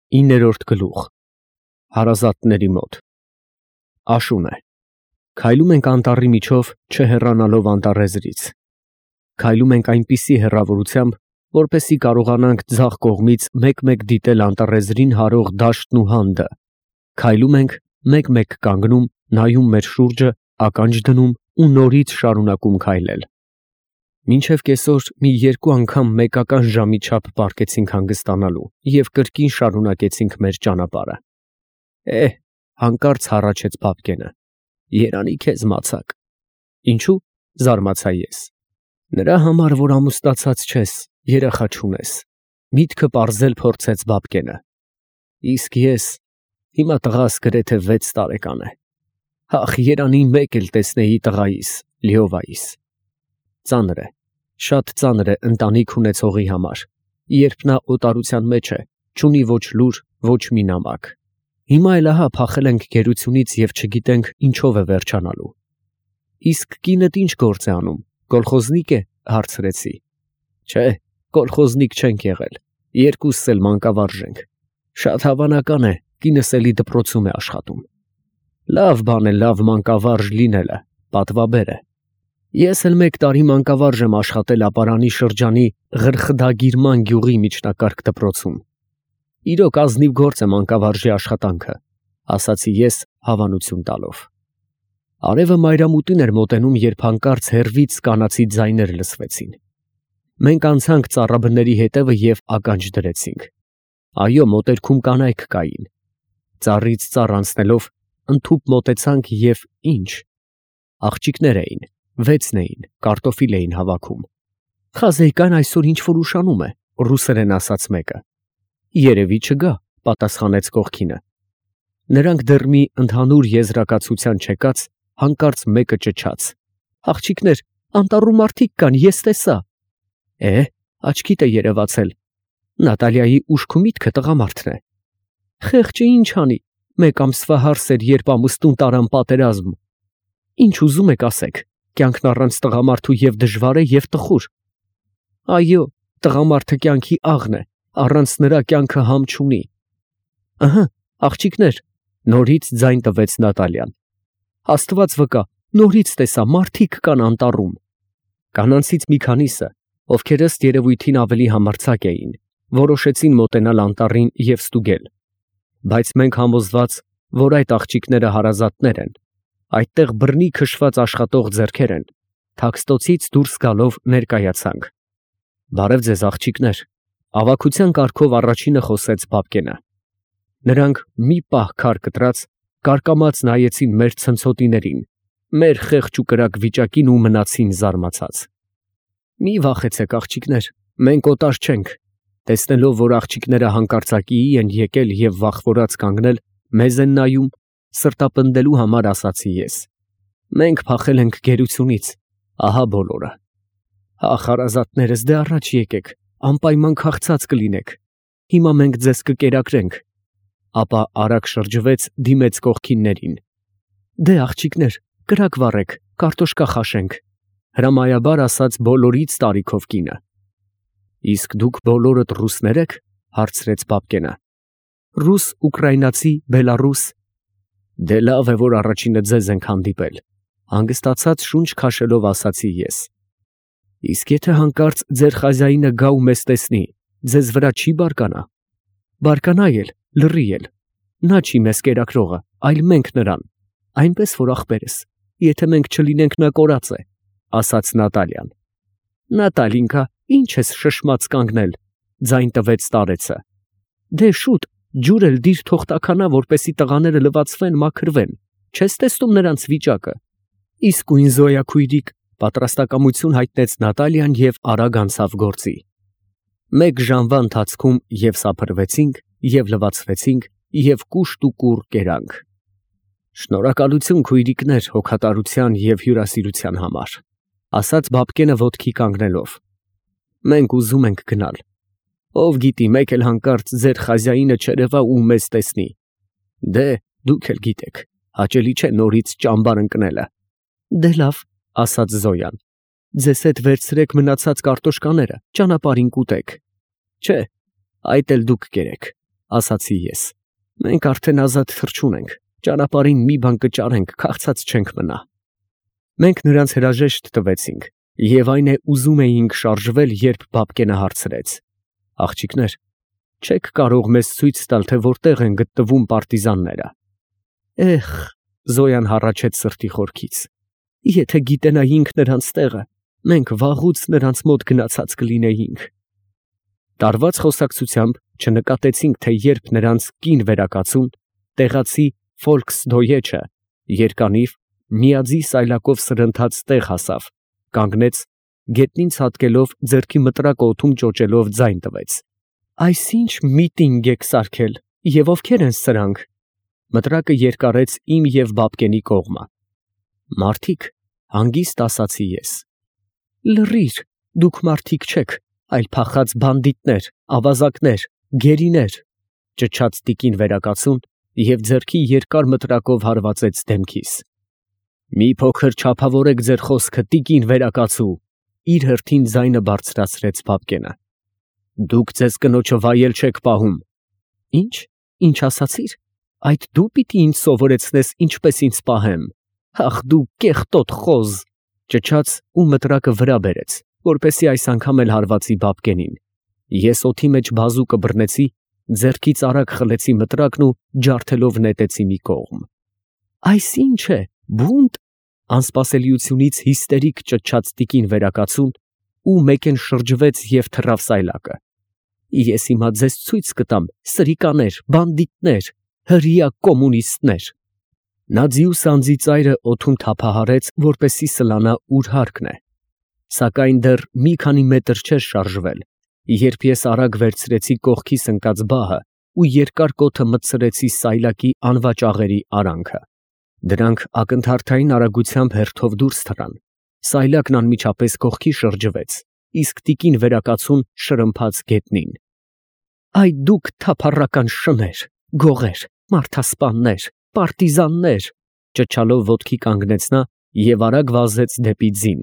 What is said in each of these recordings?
9-րդ գլուխ Հարազատների մոտ Աշուն է։ Քայլում ենք անտառի միջով, չհեռանալով անտառեզրից։ Քայլում ենք այնպիսի հեռավորությամբ, որպեսզի կարողանանք ձախ կողմից մեկ-մեկ դիտել անտառեզրին հարող դաշտն ու հանդը։ Քայլում ենք, մեկ-մեկ կանգնում, նայում մեր շուրջը, ականջ դնում ու նորից շարունակում քայլել։ Մինչև կեսօր մի 2 անգամ մեկական ժամի չափ պառկեցինք հանգստանալու և կրկին շարունակեցինք մեր ճանապարհը։ Հանկարծ հառաչեց Բաբկենը. «Երանի քեզ մացակ»։ Ինչու՞, զարմացա ես։ Նրա համար, որ ամուսնացած չես, երեխա չունես, միտքը պարզել փորձեց Բաբկենը։ Իսկ ես, հիմա տղաս գրեթե 6 տարեկան է։ Ախ, երանի մեկ էլ տեսնեի տղայիս, Լիովայիս։ Ծանր է, շատ ծանր է ընտանիք ունեցողի համար, երբ նա օտարության մեջ է, չունի ոչ լուր, ոչ մի նամակ։ Հիմա էլ ահա փախել ենք գերությունից և չգիտենք ինչով է վերջանալու։ Իսկ կինդ ինչ գործ է անում, կոլխոզնիկ է, հարցրեցի։ Չէ, կոլխոզնիկ չենք եղել, երկուսս էլ մանկավարժ ենք։ Շատ հավանական է, կինս էլի դպրոցում է աշխատում։ Լավ բան է լավ մանկավարժ լինելը, պատվաբեր է։ Ես էլ 1 տարի մանկավարժ եմ աշխատել Ապարանի շրջանի Ղրխդագիրման գյուղի միջնակարգ դպրոցում։ Իրոք ազնիվ գործ է մանկավարժի աշխատանքը, ասացի ես հավանություն տալով։ Արևը մայրամուտին էր մոտենում, երբ հանկարծ հեռվից կանացի ձայներ լսվեցին։ Մենք անցանք ծառաբների հետևը և ականջ դրեցինք։ Այո, մոտերքում կանայք կային։ Ծառից ծառ անցնելով ընդհուպ մոտեցանք և ինչ։ Աղջիկներ էին, 6 էին, կարտոֆիլ էին հավաքում։ Խազեյկան այսօր ինչ-որ ուշանում է, ռուսերեն ասաց մեկը։ Երևի չգա, պատասխանեց կողքինը։ Նրանք դեռ մի ընդհանուր եզրակացության չեկած, հանկարծ մեկը ճչաց. Աղջիկներ, անտառում մարդիկ կան, ես տեսա։ Աչքիդ է երևացել։ Նատալիայի ուշքի միտքը տղամարդն է։ Խեղճը ինչ անի, 1 ամսվա հարս էր, երբ ամուսնուն տարան պատերազմ։ Ինչ ուզում եք ասեք, կյանքն առանց տղամարդու և դժվար է և տխուր։ Այո, տղամարդը կյանքի աղն է, առանց նրա կյանքը համ չունի։ Ըհը, աղջիկներ, նորից ձայն տվեց Նատալիան։ Աստված վկա, նորից տեսա, մարդիկ կան անտառում։ Կանանցից մի քանիսը, ովքեր ըստ երևույթին ավելի համարձակ էին, որոշեցին մոտենալ անտառին և ստուգել։ Բայց մենք համոզված, որ այդ աղջիկները հարազատներ են, այդտեղ բռնի քշված աշխատող ձեռքեր են, թաքստոցից դուրս գալով ներկայացանք։ Բարև ձեզ, աղջիկներ, ավագության կարգով առաջինը խոսեց Բաբկենը։ Նրանք մի պահ քար կտրած, կարկամած նայեցին մեր ցնցոտիներին, մեր խեղճ ու կրակ վիճակին ու մնացին զարմացած։ Մի վախեցեք, աղջիկներ, մենք օտար չենք։ Տեսնելով, որ աղջիկները հանկարծակիի են եկել և վախվորած կանգնել, մեզ են նայում, սրտապնդելու համար ասացի ես։ Մենք փախել ենք գերությունից, ահա բոլորը։ Ախ, հարազատներս, դե առաջ եկեք, անպայման քաղցած կլինեք։ Հիմա մենք ձեզ կկերակրենք։ Ապա արագ շրջվեց, դիմեց կողքիններին։ Դե աղջիկներ, կրակ վառեք, կարտոշկա խաշենք, հրամայաբար ասաց բոլորից տարիքով կինը։ Իսկ դուք բոլորդ ռուսնե՞ր եք, հարցրեց Բաբկենը։ Ռուս, ուկրաինացի, բելառուս։ Դե լավ է, որ առաջինը ձեզ ենք հանդիպել, հանգստացած շունչ քաշելով ասացի ես։ Իսկ եթե հանկարծ ձեր խազայինը գա ու մեզ տեսնի, ձեզ վրա չի բարկանա։ Բարկանա էլ, լռի էլ։ Նա չի մեզ կերակրողը, այլ մենք նրան, այնպես որ ախպերս, եթե մենք չլինենք, նա կորած է, ասաց Նատալիան։ Նատալինկա, ինչ ես շշմած կանգնել, ձայն տվեց տարեցը։ Դե շուտ, ջուր էլ դիր թող տաքանա, որպեսի տղաները լվացվեն, մաքրվեն, չես տեսնում նրանց վիճակը։ Իսկույն Զոյա քույրիկ, պատրաստակամություն հայտնեց Նատալիան և արագ անցավ գործի։ 1 ժամվա ընթացքում և սափրվեցինք, և լվացվեցինք, և կուշտ ու կուռ կերանք։ Շնորհակալություն քույրիկներ հոգատարության և հյուրասիրության համար, ասաց Բաբկենը ոտքի կանգնելով։ Մենք ուզում ենք գնալ։ Ով գիտի, մեկ էլ հանկարծ ձեր խազայինը չերևա ու մեզ տեսնի։ Դե, դուք էլ գիտեք, հաճելի չէ նորից ճամբար ընկնելը։ Դե լավ, ասաց Զոյան։ Ձեզ հետ վերցրեք մնացած կարտոշկաները, ճանապարհին կուտեք։ Չէ, այդ էլ դուք կերեք։ ասացի ես։ Մենք արդեն ազատ թռչուն ենք, ճանապարհին մի բան կճարենք, քաղցած չենք մնա։ Մենք նրանց հրաժեշտ տվեցինք, եւ այն է ուզում էինք շարժվել, երբ Բաբկենը հարցրեց. Աղջիկներ, չեք կարող մեզ ցույց տալ, թե որտեղ են գտնվում պարտիզանները։ Էխ, Զոյան հառաչեց սրտի խորքից։ Եթե գիտենայինք նրանց տեղը, մենք վաղուց նրանց մոտ գնացած կլինեինք։ Տարված խոսակցությամբ չնկատեցինք, թե երբ նրանց կին վերակացուն, տեղացի Ֆոլքսդոյեչը, երկանիվ, միաձի սայլակով սրընթաց տեղ հասավ, կանգնեց, գետնին ցատկելով, ձեռքի մտրակը օդում ճոճելով ձայն տվեց։ Այսինչ միտինգ եք սարքել, եւ ովքեր են սրանք։ Մտրակը երկարեց իմ եւ Բաբկենի կողմը։ Մարդիկ, հանգիստ ասացի ես։ Լռիր, դուք մարդիկ չեք, այլ փախած բանդիտներ, ավազակներ, գերիներ, ճչաց տիկին վերակացուն եւ ձեռքի երկար մտրակով հարվածեց դեմքիս։ Մի փոքր չափավորեք ձեր խոսքը, տիկին վերակացու, իր հերթին ձայնը բարձրացրեց Բաբկենը։ Դուք ձեզ կնոջը վայել չեք պահում։ Ինչ ասացիր։ Այդ դու պիտի ինձ սովորեցնես ինչպես ինձ պահեմ։ Ախ դու կեղտոտ խոզ, ճչաց ու մտրակը վրա բերեց, որպեսզի այս անգամ էլ հարվածի Բաբկենին։ Ես օդի մեջ բազուկը բռնեցի, ձեռքից արագ խլեցի մտրակն ու ջարդելով նետեցի մի կողմ։ Այս ինչ է, բունտ, անսպասելիությունից հիստերիկ ճչաց տիկին վերակացուն ու մեկեն շրջվեց եւ թռավ սայլակը։ Ես հիմա ձեզ ցույց կտամ, սրիկաներ, բանդիտներ, հրեա կոմունիստներ։ Նա ձիուս անձի ծայրը օդում թափահարեց, որպեսի սլանա ուր հարկն է։ Սակայն դեռ մի քանի մետր չէր շարժվել, երբ ես արագ վերցրեցի կողքիս ընկած բահը ու երկար կոթը մտցրեցի սայլակի անվաճ արանքը։ Դրանք ակնթարթային արագությամբ հերթով դուրս թռան։ Սայլակն անմիջապես կողքի շրջվեց, իսկ տիկին վերակացուն շրմփաց գետնին։ Այ դուք թափառական շներ, գողեր, մարդասպաններ, պարտիզաններ, ճչալով ոտքի կանգնեց նա եւ արագ վազեց դեպի ձին։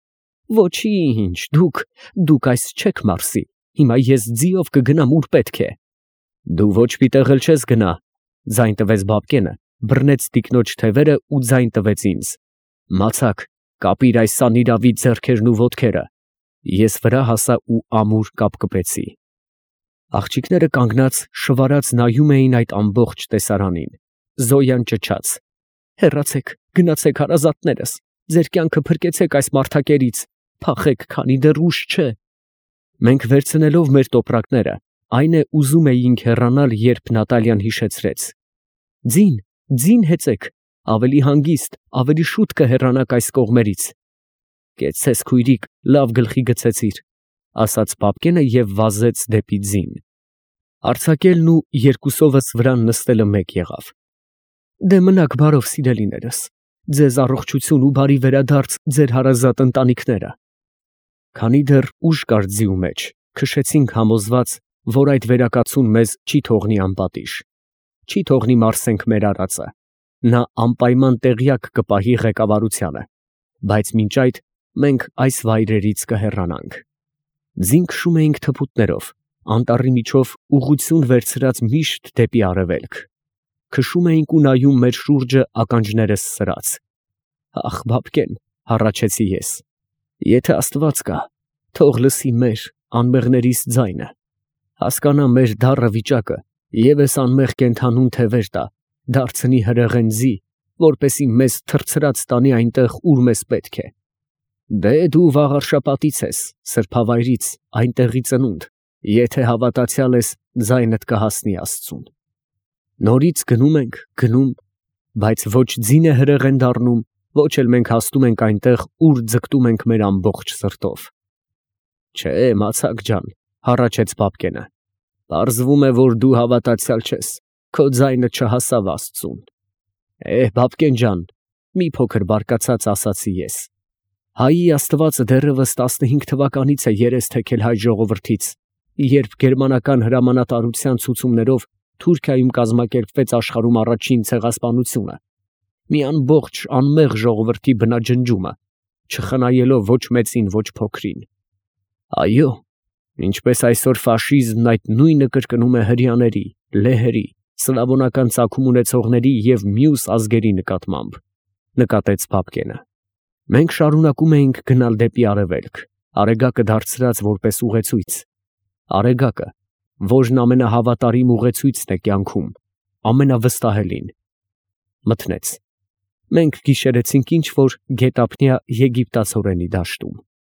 Ոչինչ, դուք այս չեք մարսի, հիմա ես ձիով կգնամ ուր պետք է։ Դու ոչ պիտեղ էլ չես գնա, ձայն տվեց Բաբկենը, բռնեց տիկնոջ թևերը ու ձայն տվեց ինձ։ Մացակ, կապիր այս սանիրավի ձեռքերն ու ոտքերը։ Ես վրա հասա ու ամուր կապկպեցի։ Աղջիկները կանգնած շվարած նայում էին այդ ամբողջ տեսարանին։ Զոյան ճչաց. Հեռացեք, գնացեք հարազատներս, ձեր կյանքը փրկեցեք այս մարդակերից, փախեք, քանի դեռ ուշ չէ։ Մենք վերցնելով մեր տոպրակները, այն է ուզում էինք հեռանալ, երբ Նատալյան հիշեցրեց. Ձին հեծեք, ավելի հանգիստ, ավելի շուտ կհեռանաք այս կողմերից։ Կեցցես քույրիկ, լավ գլխի գցեցիր, ասաց Բաբկենը եւ վազեց դեպի ձին։ Արձակելն ու երկուսովս վրան նստելը մեկ եղավ։ Դե մնաք բարով սիրելիներս, ձեզ առողջություն ու բարի վերադարձ ձեր հարազատ ընտանիքները։ Քանի դեռ ուժ կար ձիու մեջ, քշեցինք համոզված, որ այդ վերակացուն մեզ չի թողնի անպատիժ, չի թողնի մարսենք մեր արածը, նա անպայման տեղյակ կպահի ղեկավարությանը, բայց մինչ այդ մենք այս վայրերից կհեռանանք։ Ձին քշում էինք թփուտներով, անտառի միջով ուղղություն վերցրած միշտ դեպի արևելք։ Քշում էինք ու նայում մեր շուրջը ականջներս սրած։ Ախ, Բաբկեն, հառաչեցի ես, եթե Աստված կա, թող լսի մեր անմեղներիս ձայնը, հասկանա մեր դառը վիճակը եւ այս անմեղ կենդանուն թևեր տա, դարձնի հրեղեն ձի, որպեսի մեզ թռցրած տանի այնտեղ, ուր մեզ պետք է։ Դե դու վաղարշապատից ես, սրբավայրից, այնտեղի ծնունդ, եթե հավատացյալ ես, ձայնդ կհասնի Աստծուն։ Նորից գնում ենք, բայց ոչ ձին է հրեղեն դառնում, ոչ էլ մենք հասնում ենք այնտեղ, ուր ձգտում ենք մեր ամբողջ սրտով։ Չէ, մացակ ջան, հառաչեց Բաբկենը, պարզվում է, որ դու հավատացյալ չես, քո ձայնը չհասավ Աստծուն։ Բաբկեն ջան, մի փոքր բարկացած ասացի ես։ Հայի Աստվածը դեռևս 15 թվականից է երես թեքել հայ ժողովրդից, երբ գերմանական հրամանատարության ցուցումներով Թուրքիայում կազմակերպվեց աշխարհում առաջին ցեղասպանությունը, մի ամբողջ անմեղ ժողովրդի բնաջնջումը, չխնայելով ոչ մեծին, ոչ փոքրին։ Այո, Ինչպես այսօր ֆաշիզմն այդ նույնը կրկնում է հրեաների, լեհերի, սլավոնական ծագում ունեցողների և մյուս ազգերի նկատմամբ, նկատեց Բաբկենը։ Մենք շարունակում էինք գնալ դեպի արևելք, արեգակը դարձրած որպես ուղեցույց, արեգակը, որն ամենահավատարիմ ուղեցույցն է կյանքում, ամենավստահելին։ Մթնեց։ Մենք գիշերեցինք ինչ որ գետափնյա եգիպտացորենի դաշտում։